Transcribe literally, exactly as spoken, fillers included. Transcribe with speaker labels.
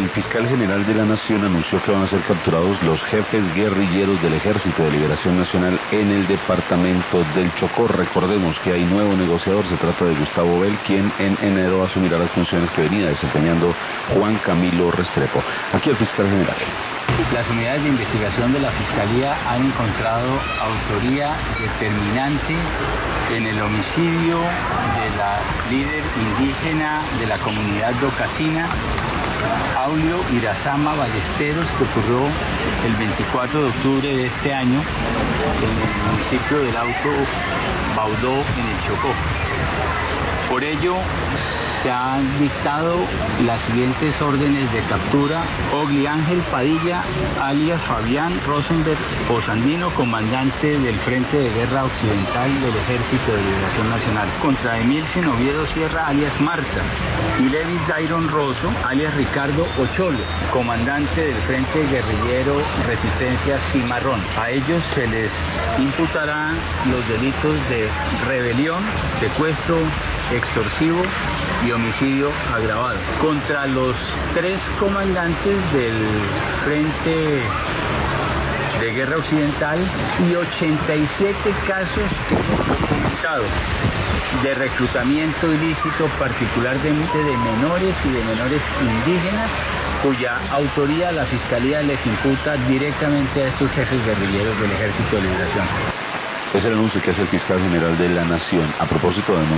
Speaker 1: fiscal general de la Nación anunció que van a ser capturados los jefes guerrilleros del Ejército de Liberación Nacional en el departamento del Chocó. Recordemos que hay nuevo negociador, se trata de Gustavo Bell, quien en enero asumirá las funciones que venía desempeñando Juan Camilo Restrepo. Aquí el fiscal general.
Speaker 2: Las unidades de investigación de la Fiscalía han encontrado autoría determinante en el homicidio de la líder indígena de la comunidad docasina, Aulio Irazama Ballesteros, que ocurrió el veinticuatro de octubre de este año en el municipio del Alto Baudó, en el Chocó. Por ello, se han dictado las siguientes órdenes de captura: Ogli Ángel Padilla, alias Fabián Rosenberg Osandino, comandante del Frente de Guerra Occidental del Ejército de Liberación Nacional; contra Emilsen Oviedo Sierra, alias Marta; y Levis Dairon Rosso, alias Ricardo Ocholo, comandante del Frente Guerrillero Resistencia Cimarrón. A ellos se les imputarán los delitos de rebelión, secuestro extorsivo y homicidio agravado. Contra los tres comandantes del Frente de Guerra Occidental y ochenta y siete casos que hemos documentado de reclutamiento ilícito, particularmente de menores y de menores indígenas, cuya autoría la Fiscalía les imputa directamente a estos jefes guerrilleros del Ejército de Liberación.
Speaker 1: Es el anuncio que hace el fiscal general de la Nación a propósito de